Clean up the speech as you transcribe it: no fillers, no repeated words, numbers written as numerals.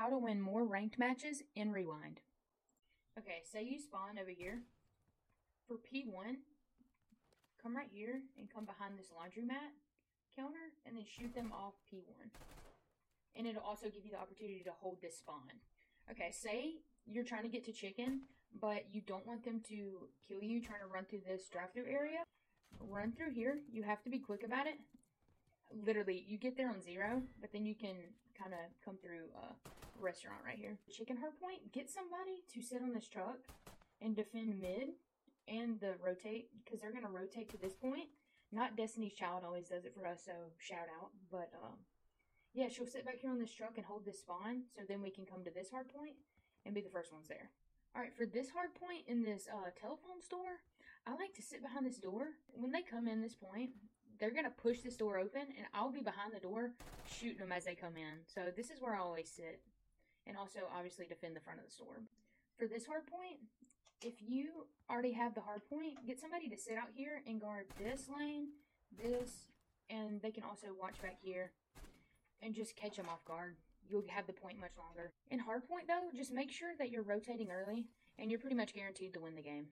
how to win more ranked matches in Rewind. Okay, say you spawn over here. For P1, come right here and come behind this laundromat counter and then shoot them off P1. And it'll also give you the opportunity to hold this spawn. Okay, say you're trying to get to chicken, but you don't want them to kill you trying to run through this drive-through area. Run through here. You have to be quick about it. Literally, you get there on 0, but then you can kind of come through a restaurant right here. Chicken hard point, get somebody to sit on this truck and defend mid and the rotate, because they're going to rotate to this point. Not Destiny's Child always does it for us, so shout out. But, yeah, she'll sit back here on this truck and hold this spawn, so then we can come to this hard point and be the first ones there. Alright, for this hard point in this telephone store, I like to sit behind this door. When they come in this point, they're going to push this door open, and I'll be behind the door shooting them as they come in. So this is where I always sit, and also obviously defend the front of the store. For this hard point, if you already have the hard point, get somebody to sit out here and guard this lane, this, and they can also watch back here and just catch them off guard. You'll have the point much longer. In hard point though, just make sure that you're rotating early, and you're pretty much guaranteed to win the game.